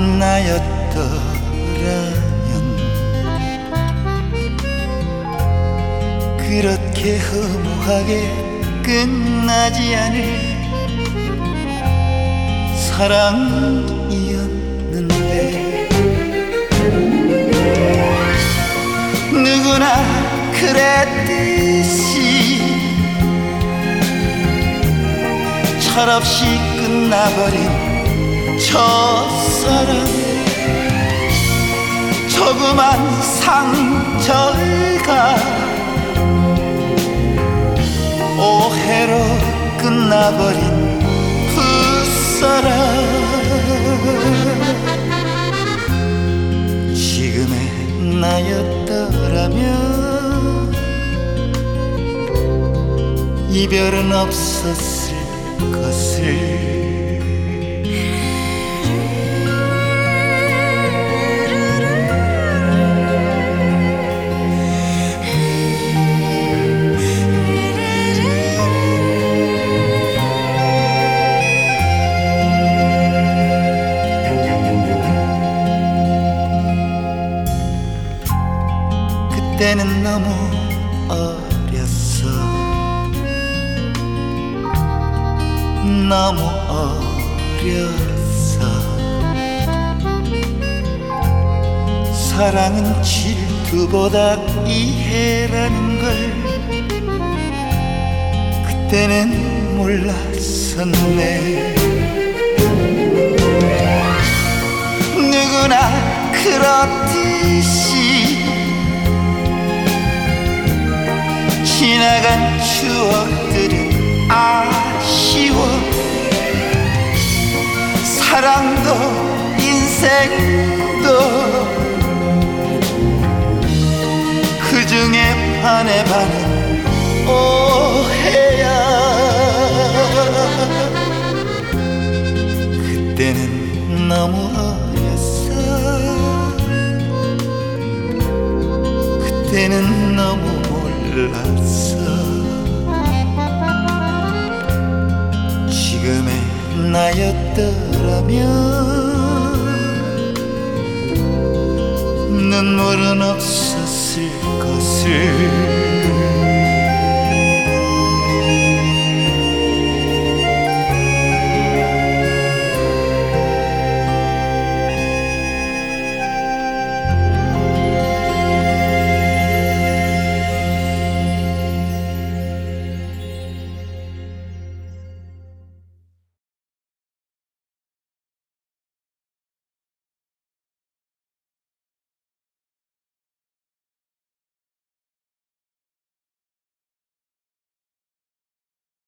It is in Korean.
나였더라면 그렇게 허무하게 끝나지 않을 사랑이었는데 누구나 그랬듯이 철없이 끝나버린 첫사랑 조그만 상처가 오해로 끝나버린 풋사랑 지금의 나였더라면 이별은 없었을 것을 그때는 너무 어렸어 너무 어렸어 사랑은 질투보다 이해라는 걸 그때는 몰랐었네 누구나 그렇듯이 지나간 추억들은 아쉬워 사랑도 인생도 그중에 반의 반은 오해야 그때는 너무 어렸어 그때는 너무 몰랐어 지금의 나였더라면 눈물은 없었을 것을